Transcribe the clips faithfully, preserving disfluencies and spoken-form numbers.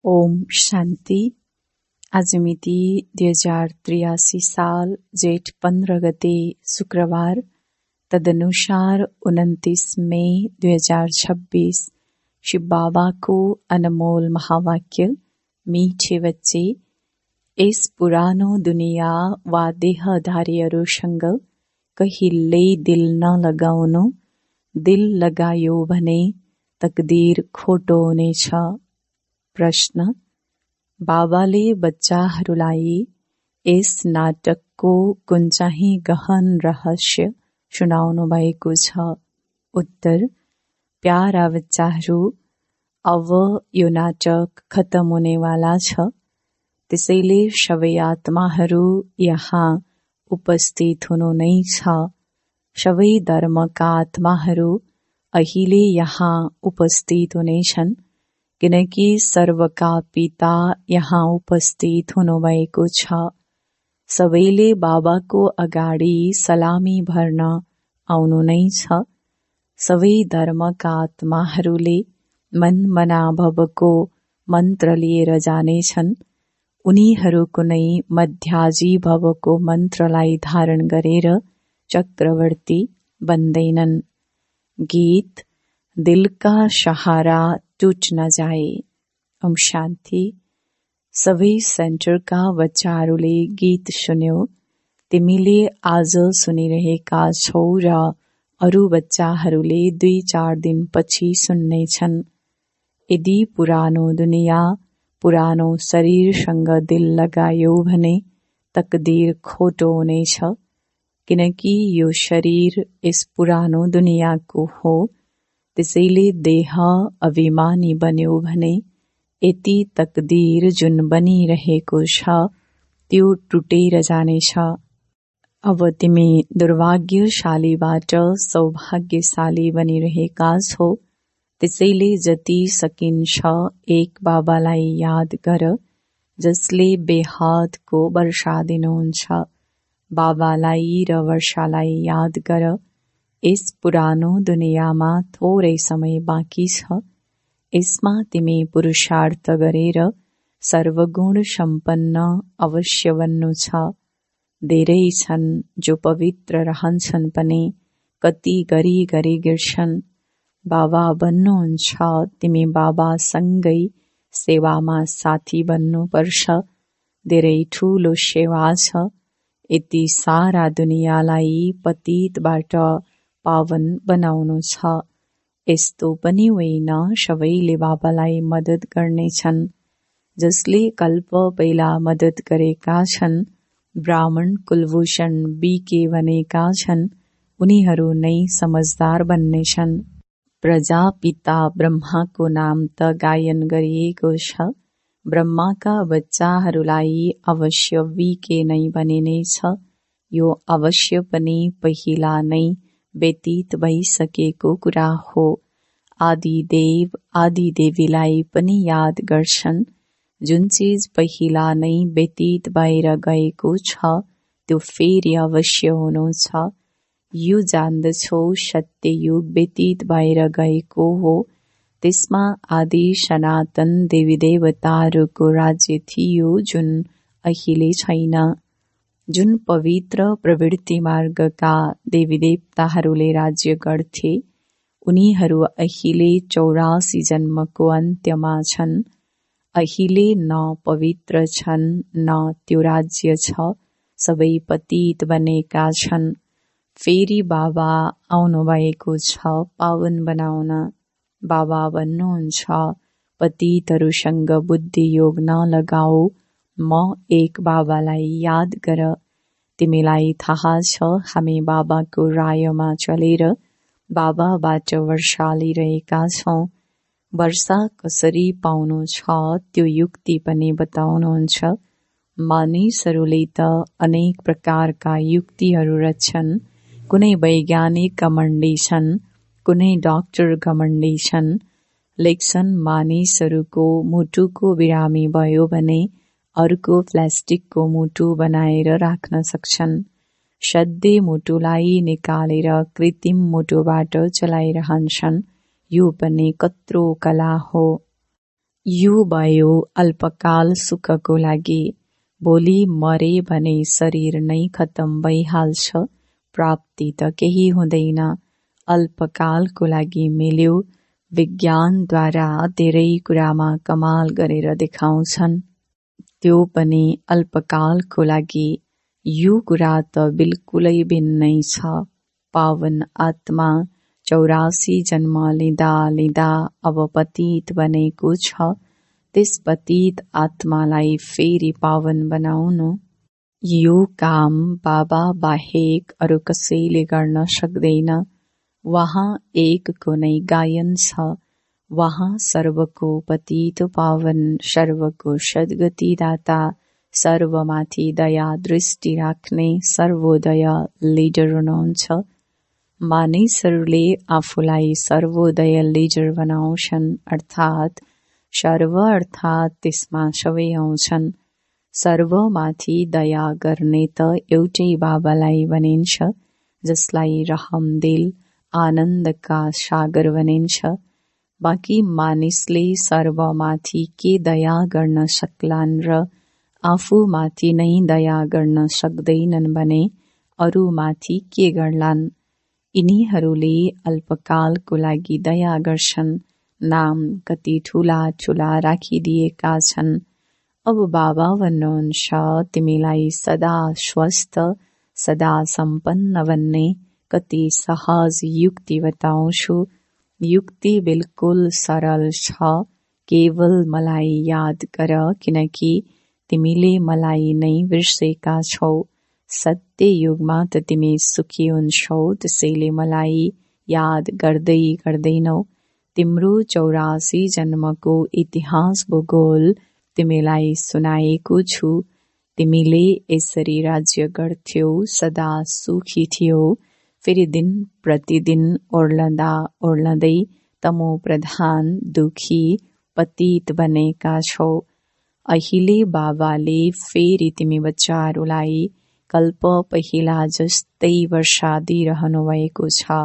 ओम शान्ति। आज मिति दुई हजार त्रियासी साल जेठ पन्ध्र गते शुक्रबार, तदनुसार उन्तिस मई दुई हजार छब्बीस। शिव बाबाको अनमोल महावाक्य, मीठे बच्चे, यस पुरानो दुनिया वा देहधारीहरूसँग कहिल्यै दिल नलगाउनु। दिल लगायो भने तकदीर खोटो हुनेछ। प्रश्न: बाबाले बच्चाहरूलाई यस नाटकको कुन चाहिँ गहन रहस्य सुनाउनु भएको छ? उत्तर: प्यारा बच्चाहरू, अब यो नाटक खत्तम हुनेवाला छ। त्यसैले सबै आत्माहरू यहाँ उपस्थित हुनु नै छ। सबै धर्मका आत्माहरू अहिले यहाँ उपस्थित हुनेछन्, किनकि सर्वका पिता यहाँ उपस्थित हुनुभएको छ। सबैले बाबाको अगाडि सलामी भर्न आउनु नै छ। सबै धर्मका आत्माहरूले मन मनाभवको मन्त्र लिएर जानेछन्। उनीहरू कुनै मध्याजी भवको मन्त्रलाई धारण गरेर चक्रवर्ती बन्दैनन्। गीत: दिल का सहारा टूट न जाए। ओम शान्ति। सबै सेन्टरका बच्चाहरूले गीत सुन्यो। तिमीले आज सुनिरहेका छौ र अरू बच्चाहरूले दुई चार दिनपछि सुन्नेछन्। यदि पुरानो दुनिया, पुरानो शरीरसँग दिल लगायो भने तकदीर खोटो हुनेछ, किनकि यो शरीर यस पुरानो दुनियाँको हो। त्यसैले देह अभिमानी बन्यो भने यति तकदीर जुन बनिरहेको छ त्यो टुटेर जानेछ। अब तिमी दुर्भाग्यशालीबाट सौभाग्यशाली बनिरहेका छौ। त्यसैले जति सकिन्छ एक बाबालाई याद गर, जसले बेहदको वर्षा दिनुहुन्छ। बाबालाई र वर्षालाई याद गर। यस पुरानो दुनियाँमा थोरै समय बाँकी छ। यसमा तिमी पुरुषार्थ गरेर सर्वगुण सम्पन्न अवश्य बन्नु छ। धेरै छन् जो पवित्र रहन्छन् पनि कति गरी गरी गिर्छन्। बाबा भन्नुहुन्छ, तिमी बाबासँगै सेवामा साथी बन्नुपर्छ। धेरै ठूलो सेवा छ। यति सारा दुनियाँलाई पतितबाट पावन बनाउनु छ। यस्तो पनि होइन सबैले बाबालाई मद्दत गर्नेछन्। जसले कल्प पहिला मद्दत गरेका छन्, ब्राह्मण कुलभूषण बीके बनेका छन्, उनीहरू नै समझदार बन्नेछन्। प्रजापिता ब्रह्माको नाम त गायन गरिएको छ। ब्रह्माका बच्चाहरूलाई अवश्य बीके नै बनिनेछ। यो अवश्य पनि पहिला नै व्यतीत भइसकेको कुरा हो। आदिदेव आदिदेवीलाई पनि याद गर्छन्। जुन चीज पहिला नै व्यतीत भएर गएको छ त्यो फेरि अवश्य हुनु छ। यो जान्दछौ सत्य युग व्यतीत भएर गएको हो। त्यसमा आदि सनातन देवी देवताहरूको राज्य थियो जुन अहिले छैन। जुन पवित्र प्रवृत्ति मार्गका देवी देवताहरूले राज्य गर्थे, उनीहरू अहिले चौरासी जन्मको अन्त्यमा छन्। अहिले न पवित्र छन् न त्यो राज्य छ। सबै पतित बनेका छन्। फेरि बाबा आउनु भएको छ पावन बनाउन। बाबा भन्नुहुन्छ, पतितहरूसँग बुद्धि योग नलगाऊ, म एक बाबालाई याद गर। तिमीलाई थाहा छ हामी बाबाको रायमा चलेर बाबाबाट वर्षा लिइरहेका छौं। वर्षा कसरी पाउनु छ त्यो युक्ति पनि बताउनुहुन्छ। मानिसहरूले त अनेक प्रकारका युक्तिहरू रच्छन्। कुनै वैज्ञानिक घमण्डी छन्, कुनै डाक्टर घमण्डी छन्। लेख्छन् मानिसहरूको मुटुको बिरामी भयो भने अर्को प्लास्टिकको मुटु बनाएर राख्न सक्छन्। सधैँ मुटुलाई निकालेर कृत्रिम मुटुबाट चलाइरहन्छन्। यो पनि कत्रो कला हो। यो भयो अल्पकाल सुखको लागि, भोलि मरे भने शरीर नै खतम भइहाल्छ, प्राप्ति त केही हुँदैन। अल्पकालको लागि मिल्यो, विज्ञानद्वारा धेरै कुरामा कमाल गरेर देखाउँछन्, त्यो पनि अल्पकालको लागि। यो कुरा त बिल्कुलै भिन्नै छ। पावन आत्मा चौरासी जन्म लिँदा लिँदा अब पतित बनेको छ। त्यस पतित आत्मालाई फेरि पावन बनाउनु, यो काम बाबा बाहेक अरू कसैले गर्न सक्दैन। वहाँ एकको नै गायन छ। वहाँ सर्वको पतित पावन, सर्वको सद्गतिदाता, सर्वमाथि दया दृष्टि राख्ने सर्वोदय लिडर हुनुहुन्छ। मानिसहरूले आफूलाई सर्वोदय लिडर बनाउँछन्, अर्थात् सर्व अर्थात् त्यसमा सबै आउँछन्। सर्वमाथि दया गर्ने त एउटै बाबालाई भनिन्छ, जसलाई रहमदिल आनन्दका सागर भनिन्छ। बाँकी मानिसले सर्वमाथि के दया गर्न सक्लान् र आफूमाथि नै दया गर्न सक्दैनन् भने अरूमाथि के गर्लान्। यिनीहरूले अल्पकालको लागि दया गर्छन्। नाम कति ठूला ठूला राखिदिएका छन्। अब बाबा भन्नुहुन्छ, तिमीलाई सदा स्वस्थ सदा सम्पन्न बन्ने कति सहज युक्ति बताउँछु। युक्ति बिल्कुल सरल छ। केवल मलाई याद गर, किनकि तिमीले मलाई नै बिर्सेका छौ। सत्य युगमा त तिमी सुखी हुन्छौ, त्यसैले मलाई याद गर्दै गर्दैनौ। तिम्रो चौरासी जन्मको इतिहास भूगोल तिमीलाई सुनाएको छु। तिमीले यसरी राज्य गर्थ्यौ, सदा सुखी थियौ। फेरि दिन प्रतिदिन ओर्लँदा ओर्लँदै तमो प्रधान दुखी पतित बनेका छौ। अहिले बाबाले फेरि तिमी बच्चाहरूलाई कल्प पहिला जस्तै वर्षा दिइरहनु भएको छ।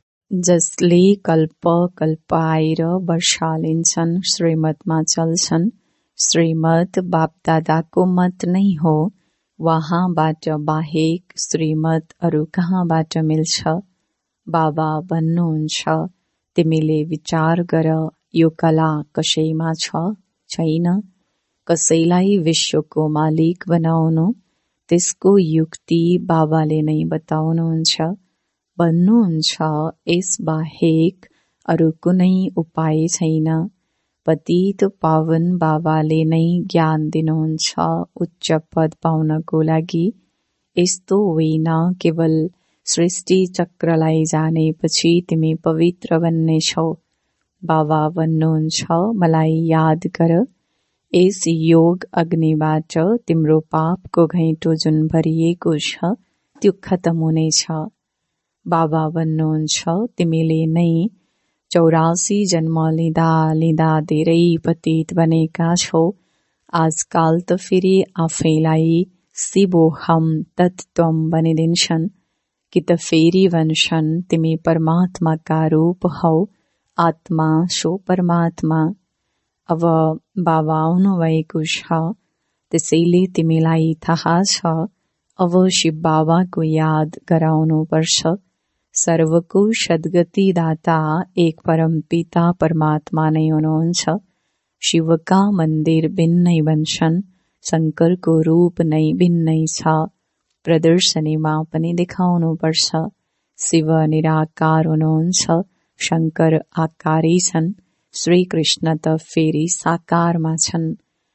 जसले कल्प कल्प आएर वर्षा लिन्छन्, श्रीमतमा चल्छन्। श्रीमत बापदादाको मत नै हो। वहाँबाट बाहेक श्रीमत अरू कहाँबाट मिल्छ। बाबा भन्नुहुन्छ, तिमीले विचार गर, यो कला कसैमा छ, छैन। कसैलाई विश्वको मालिक बनाउनु, त्यसको युक्ति बाबाले नै बताउनुहुन्छ। भन्नुहुन्छ, यस बाहेक अरू कुनै उपाय छैन। पतित पावन बाबाले नै ज्ञान दिनुहुन्छ उच्च पद पाउनको लागि। यस्तो होइन केवल सृष्टि चक्रलाई जानेपछि तिमी पवित्र बन्नेछौ। बाबा भन्नुहुन्छ, मलाई याद गर, यस योग अग्निबाट तिम्रो पापको घैँटो जुन भरिएको छ त्यो खतम हुनेछ। बाबा भन्नुहुन्छ, तिमीले नै चौरासी जन्म लिँदा लिँदा धेरै पतित बनेका छौ। आजकाल त फेरि आफैलाई शिवोहम तत्त्वम भनिदिन्छन्, कि त फेरि भन्छन् तिमी परमात्माका रूप हौ, आत्मा सो परमात्मा। अब बाबा आउनु भएको छ, त्यसैले तिमीलाई थाहा छ, अब शिव बाबाको याद गराउनु पर्छ। सर्वको सद्गतिदाता एक परम पिता परमात्मा नै हुनुहुन्छ। शिवका मन्दिर भिन्नै बन्छन्, शङ्करको रूप नै भिन्नै छ। प्रदर्शनीमा पनि देखाउनु पर्छ। शिव निराकार हुनुहुन्छ, शङ्कर आकारी छन्, श्री कृष्ण त फेरि साकारमा छन्।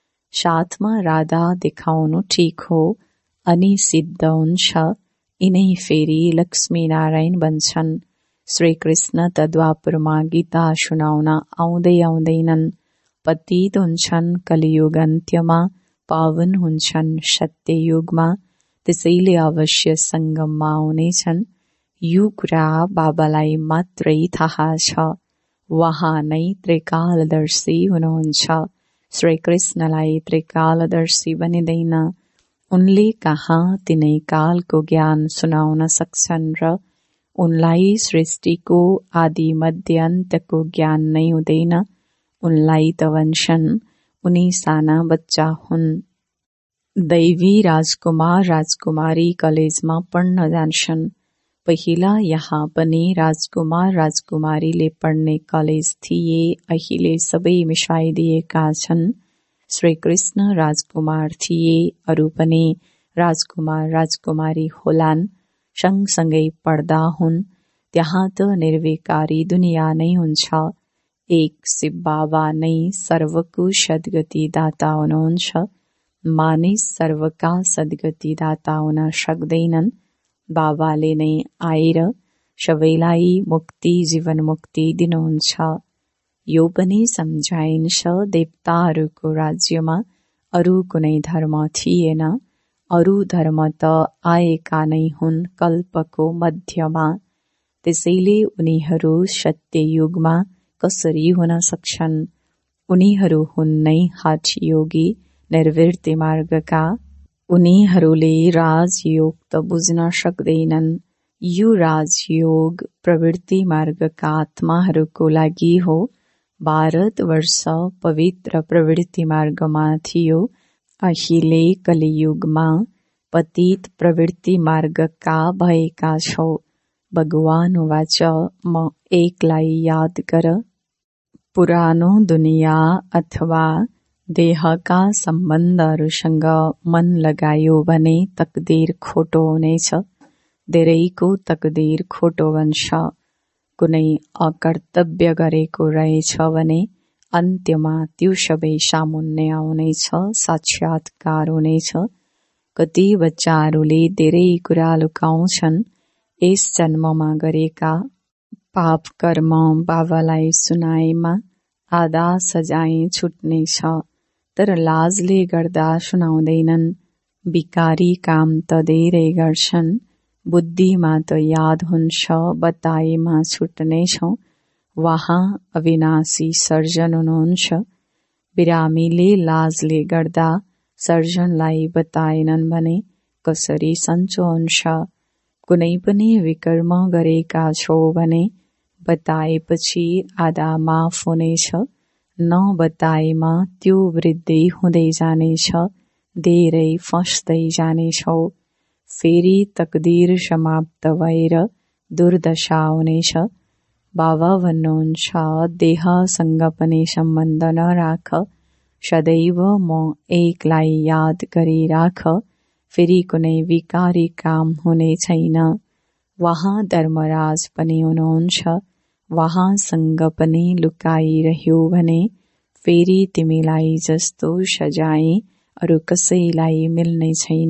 साथमा राधा देखाउनु ठिक हो, अनि सिद्ध हुन्छ। यिनै फेरि लक्ष्मी नारायण बन्छन्। श्री कृष्ण त द्वापरमा गीता सुनाउन आउँदै आउँदैनन्। पतित हुन्छन् कलियुग अन्त्यमा, पावन हुन्छन् सत्ययुगमा। त्यसैले अवश्य सङ्गममा आउनेछन्। यो कुरा बाबालाई मात्रै थाहा छ। वहाँ नै त्रिकालदर्शी हुनुहुन्छ। श्री कृष्णलाई त्रिकालदर्शी बनिँदैन। उनले कहाँ तिनै कालको ज्ञान सुनाउन सक्छन् र उनलाई सृष्टिको आदि मध्य अन्तको ज्ञान नै हुँदैन। उनलाई त भन्छन् उनी साना बच्चा हुन्। दैवी राजकुमार राजकुमारी कलेजमा पढ्न जान्छन्। पहिला यहाँ पनि राजकुमार राजकुमारीले पढ्ने कलेज थिए, अहिले सबै मिसाइदिएका छन्। श्री कृष्ण राजकुमार थिए, अरू पनि राजकुमार राजकुमारी होलान्, सँगसँगै पढ्दा हुन्। त्यहाँ त निर्विकारी दुनिया नै हुन्छ। एक शिव बाबा नै सर्वको सद्गति दाता हुनुहुन्छ। मानिस सर्वका सद्गति दाता हुन सक्दैनन्। बाबाले नै आएर सबैलाई मुक्ति जीवन मुक्ति दिनुहुन्छ। यो पनि सम्झाइन्छ देवताहरूको राज्यमा अरू कुनै धर्म थिएन। अरू धर्म त आएका नै हुन् कल्पको मध्यमा। त्यसैले उनीहरू सत्ययुगमा कसरी हुन सक्छन्? उनीहरू हुन् नै हठयोगी निर्वृत्ति मार्गका। उनीहरूले राजयोग त बुझ्न सक्दैनन्। यो राजयोग प्रवृत्ति मार्गका आत्माहरूको लागि हो। भारतवर्ष पवित्र प्रवृत्ति मार्गमा थियो। अहिले कलियुगमा पतित प्रवृत्ति मार्गका भएका छौ। भगवान वाच म एकलाई याद गर। पुरानो दुनिया अथवा देहका सम्बन्धहरूसँग मन लगायो भने तकदीर खोटो हुनेछ। धेरैको तकदीर खोटो बन्छ। कुनै अकर्तव्य गरेको रहेछ भने अन्त्यमा त्यो सबै सामुन्ने आउनेछ, साक्षात्कार हुनेछ। कति बच्चाहरूले धेरै कुरा लुकाउँछन्। यस जन्ममा गरेका पाप कर्म बाबालाई सुनाएमा आधा सजाय छुट्नेछ, तर लाजले गर्दा सुनाउँदैनन्। बिकारी काम त धेरै गर्छन्। बुद्धिमा त याद हुन्छ, बताएमा छुट्नेछौ। वहाँ अविनाशी सर्जन हुनुहुन्छ। बिरामीले लाजले गर्दा सर्जनलाई बताएनन् भने कसरी सन्चो हुन्छ? कुनै पनि विकर्म गरेका छौ भने बताएपछि आधा माफ हुनेछ। नबताएमा त्यो वृद्धि हुँदै जानेछ, धेरै फस्दै जानेछौ। फेरि तकदीर समाप्त भएर दुर्दशा हुनेछ। बाबा भन्नुहुन्छ देहसँग पनि सम्बन्ध नराख, सदैव म एकलाई याद गरिराख, फेरि कुनै विकारी काम हुने छैन। वहाँ धर्मराज पनि हुनुहुन्छ। वहाँसँग पनि लुकाइरह्यो भने फेरि तिमीलाई जस्तो सजाय अरू कसैलाई मिल्ने छैन।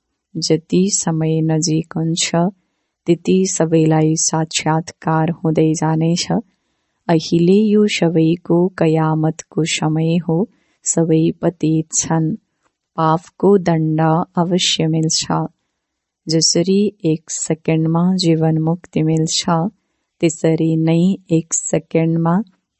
जति समय नजिक हुन्छ त्यति सबैलाई साक्षात्कार हुँदै जानेछ। अहिले यो सबैको कयामतको समय हो। सबै पतित छन्। पापको दण्ड अवश्य मिल्छ। जसरी एक सेकेन्डमा जीवन मुक्ति मिल्छ, त्यसरी नै एक सेकेन्डमा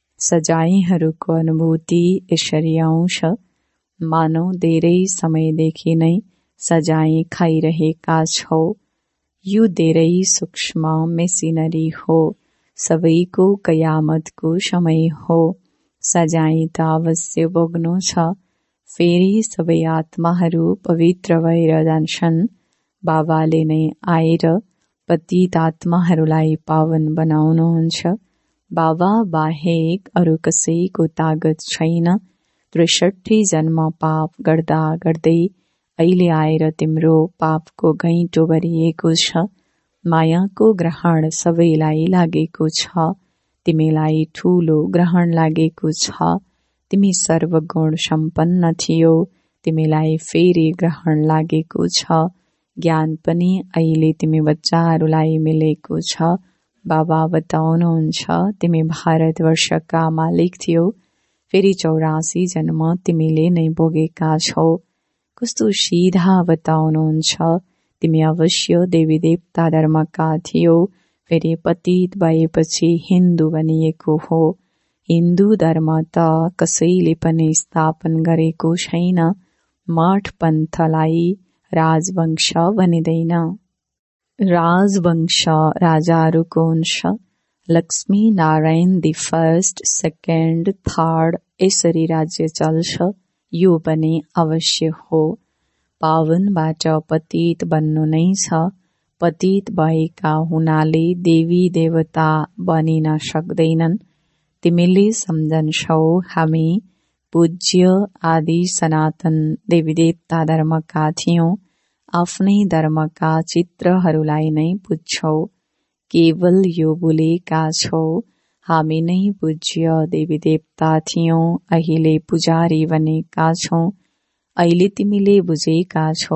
सजायहरूको अनुभूति यसरी आउँछ। मानव धेरै समयदेखि नै सजाय खाइरहेका छौ। यो धेरै सूक्ष्म मेसिनरी हो। सबैको कयामतको समय हो। सजाय त अवश्य भोग्नु छ। फेरि सबै आत्माहरू पवित्र भएर जान्छन्। बाबाले नै आएर पतित आत्माहरूलाई पावन बनाउनुहुन्छ। बाबा बाहेक अरू कसैको तागत छैन। त्रिसठी जन्म पाप गर्दा गर्दै अहिले आएर तिम्रो पापको घैँटो भरिएको छ। मायाको ग्रहण सबैलाई लागेको छ। तिमीलाई ठूलो ग्रहण लागेको छ। तिमी सर्वगुण सम्पन्न थियौ, तिमीलाई फेरि ग्रहण लागेको छ। ज्ञान पनि अहिले तिमी बच्चाहरूलाई मिलेको छ। बाबा बताउनुहुन्छ तिमी भारतवर्षका मालिक थियौ, फेरि चौरासी जन्म तिमीले नै भोगेका छौ। कस्तो सिधा बताउनुहुन्छ। तिमी अवश्य देवी देवता धर्मका थियौ, फेरि पतित भएपछि हिन्दू बनिएको हो। हिन्दू धर्म त कसैले पनि स्थापन गरेको छैन। मठ पन्थलाई राजवंश भनिँदैन। राजवंश राजाहरूको हुन्छ। Lakshmi Narayan the first second third यसरी राज्य चल्छ, यो पनि अवश्य हो। पावनबाट पतित बन्नु नै छ। पतित भएका हुनाले देवी देवता बनिन सक्दैनन्। तिमीले सम्झन्छौ हामी पूज्य आदि सनातन देवी देवता धर्मका थियौं। आफ्नै धर्मका चित्रहरूलाई नै पुज्छौ। केवल यो भुलेका छौ हामी नै पूज्य देवी देवता थियौं, अहिले पुजारी बनेका छौं। अहिले तिमीले बुझेका छौ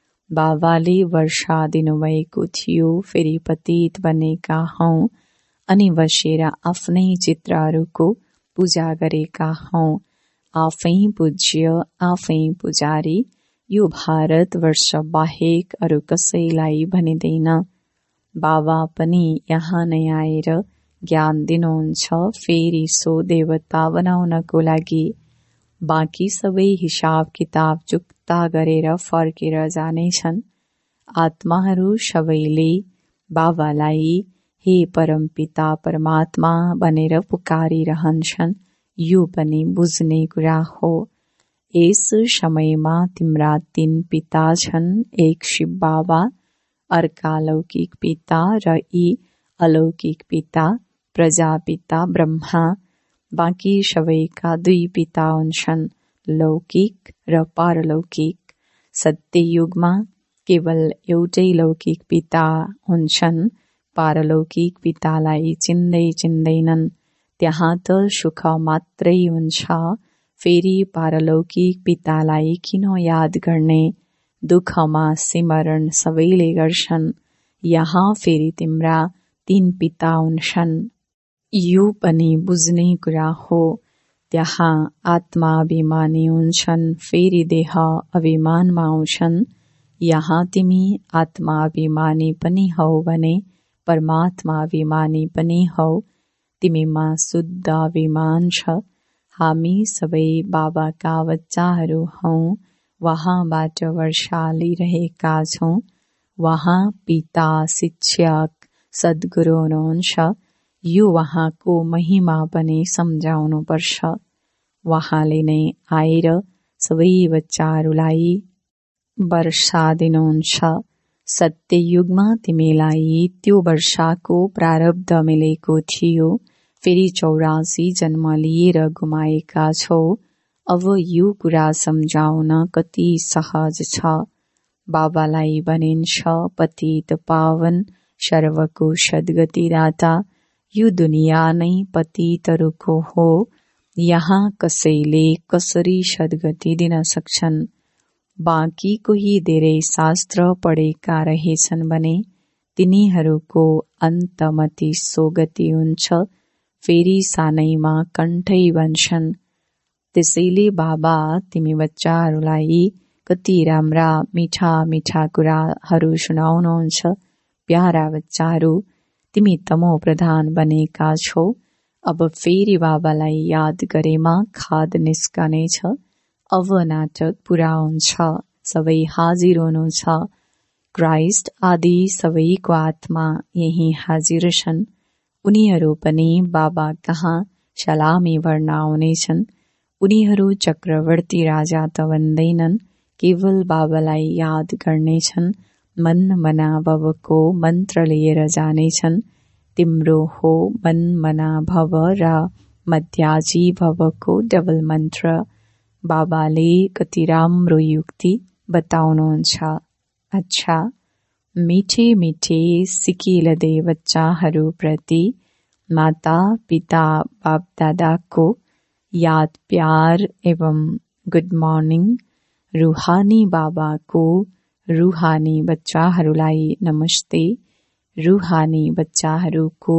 बाबाले वर्षा दिनुभएको थियो, फेरि पतित बनेका हौ अनि बसेर आफ्नै चित्रहरूको पूजा गरेका हौ। आफै पूज्य आफै पुजारी यो भारत वर्ष बाहेक अरू कसैलाई भनिँदैन। बाबा पनि यहाँ नै आएर ज्ञान दिनुहुन्छ, फेरि सो देवता बनाउनको लागि। बाँकी सबै हिसाब किताब चुक्ता गरेर फर्केर जानेछन्। आत्माहरू सबैले बाबालाई हे परमपिता परमात्मा भनेर पुकारिरहन्छन्। यो पनि बुझ्ने कुरा हो। यस समयमा तिम्रा तीन पिता छन्, एक शिव बाबा, अर्का लौकिक पिता र यी अलौकिक पिता प्रजापिता ब्रह्मा। बाँकी सबैका दुई पिता हुन्छन्, लौकिक र पारलौकिक। सत्ययुगमा केवल एउटै लौकिक पिता हुन्छन्, पारलौकिक पितालाई चिन्दै चिन्दैनन्। त्यहाँ त सुख मात्रै हुन्छ, फेरि पारलौकिक पितालाई किन याद गर्ने। दुःखमा सिमरण सबैले गर्छन्। यहाँ फेरि तिम्रा तीन पिता हुन्छन्। यो पनि बुझ्ने कुरा हो। त्यहाँ आत्मा अभिमानी हुन्छन्, फेरि देह अभिमानमा आउँछन्। यहाँ तिमी आत्मा अभिमानी पनि हौ भने परमात्मा अभिमानी पनि हौ। तिमीमा शुद्ध अभिमान छ। हामी सबै बाबाका बच्चाहरू हौ। वहाँबाट वर्षा लिइरहेका छौं। वहाँ पिता शिक्षक सद्गुरु हुनुहुन्छ। यो वहाँको महिमा पनि सम्झाउनु पर्छ। वहाँले नै आएर सबै बच्चाहरूलाई वर्षा दिनुहुन्छ। सत्ययुगमा तिमीलाई त्यो वर्षाको प्रारब्ध मिलेको थियो, फेरि चौरासी जन्म लिएर गुमाएका छौ। अब यो कुरा सम्झाउन कति सहज छ। बाबालाई भनिन्छ पतित पावन सर्वको सद्गतिदाता। यो दुनिया नै पतितहरूको हो। यहाँ कसैले कसरी सद्गति दिन सक्छन्। बाँकी कोही धेरै शास्त्र पढेका रहेछन् भने तिनीहरूको अन्तमति सोगति हुन्छ, फेरि सानैमा कण्ठै बन्छन्। त्यसैले बाबा तिमी बच्चाहरूलाई कति राम्रा मिठा मिठा कुराहरू सुनाउनुहुन्छ। प्यारा बच्चाहरू, तिमी तमो प्रधान बनेका छौ। अब फेरि बाबालाई याद गरेमा खाद निस्कनेछ। अब नाटक पूरा हुन्छ। सबै हाजिर हुनु छ। क्राइस्ट आदि सबैको आत्मा यही हाजिर छन्। उनीहरू पनि बाबा कहाँ सलामी भर्न आउनेछन्। उनीहरू चक्रवर्ती राजा त बन्दैनन्, केवल बाबालाई याद गर्नेछन्। मन मना भवको मन्त्र लिएर जानेछन्। तिम्रो हो मन मना भव र मध्याजी भवको डबल मन्त्र। बाबाले कति राम्रो युक्ति बताउनुहुन्छ। अच्छा, मिठे मिठे सिकिलदे बच्चाहरू प्रति माता पिता बाप दादाको याद प्यार एवं गुड मर्निङ। रूहानी बाबाको रूहानी बच्चाहरूलाई नमस्ते। रूहानी बच्चाहरूको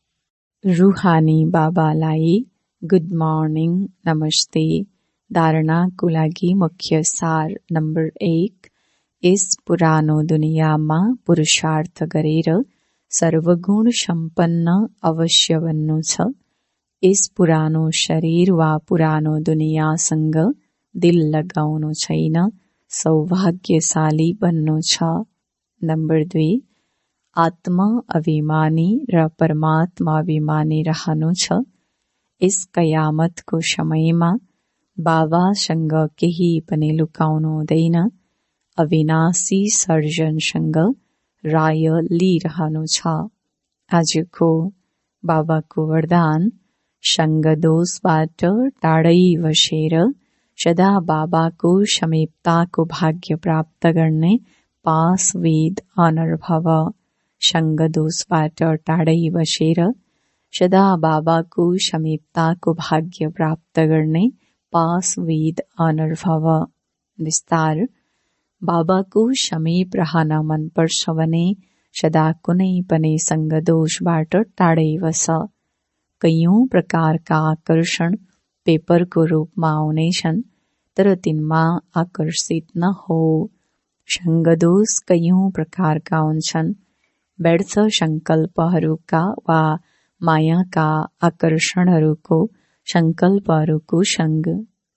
रूहानी बाबालाई गुड मर्निङ नमस्ते। धारणाको लागि मुख्य सार नम्बर एक, यस पुरानो दुनियाँमा पुरुषार्थ गरेर सर्वगुण सम्पन्न अवश्य बन्नु छ। यस पुरानो शरीर वा पुरानो दुनियाँसँग दिल लगाउनु छैन, सौभाग्यशाली बन्नु छ। नम्बर दुई, आत्मा अभिमानी र परमात्मा अभिमानी रहनु छ। यस कयामतको समयमा बाबासँग केही पनि लुकाउनु हुँदैन। अविनाशी सर्जनसँग राय लिइरहनु छ। आजको बाबाको वरदान, सङ्गदोषबाट टाढै बसेर सदा बाबाको समीपताको भाग्य प्राप्त गर्ने पासविद अनर भव। सङ्गदोषबाट टाढै बसेर सदा बाबाको समीपताको भाग्य प्राप्त गर्ने पासविद अनर भव। विस्तार, बाबाको समीप रहन मन पर्छ भने सदा कुनै पनि सङ्गदोषबाट टाढै बस। कैयौं प्रकारका आकर्षण पेपरको रूपमा आउनेछन्, तर तिनमा आकर्षित नहो। सङ्गदोष कैयौं प्रकारका हुन्छन्। व्यर्थ सङ्कल्पहरूका वा मायाका आकर्षणहरूको सङ्कल्पहरूको सङ्ग,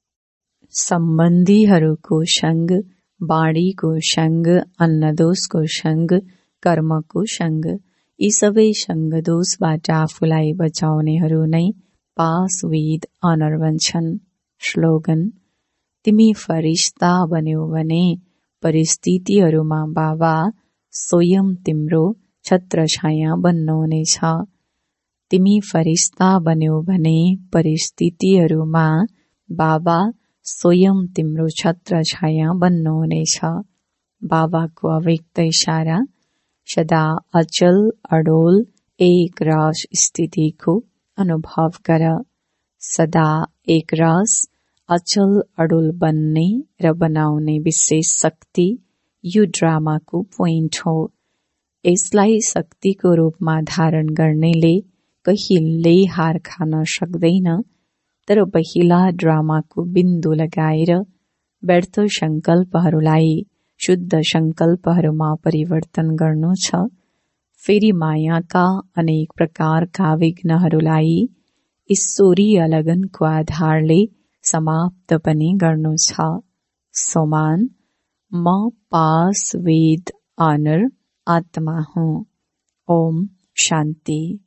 सम्बन्धीहरूको सङ्ग, बाणीको सङ्ग, अन्नदोषको सङ्ग, कर्मको सङ्ग, यी सबै सङ्गदोषबाट आफूलाई बचाउनेहरू नै पासविद अनर बन्छन्। स्लोगन, तिमी फरिस्ता बन्यौ भने परिस्थितिहरूमा बाबा स्वयं तिम्रो छत्रछाया बन्नुहुनेछ। तिमी फरिस्ता बन्यौ भने परिस्थितिहरूमा बाबा स्वयं तिम्रो छत्रछाया बन्नुहुनेछ। बाबाको अव्यक्त इशारा, सदा अचल अडोल एक रस स्थितिको अनुभव गर। सदा एक रस अचल अडोल बन्ने र बनाउने विशेष शक्ति यो ड्रामाको पोइन्ट हो। यसलाई शक्तिको रूपमा धारण गर्नेले कहिल्यै हार खान सक्दैन, तर पहिला ड्रामाको बिन्दु लगाएर व्यर्थ सङ्कल्पहरूलाई शुद्ध सङ्कल्पहरूमा परिवर्तन गर्नु छ। फेरि मायाका अनेक प्रकारका विघ्नहरूलाई ईश्वरीय लगनको आधारले समाप्त पनि गर्नु छ। सोमान, म पास विद अनर आत्मा हुँ। ओम शान्ति।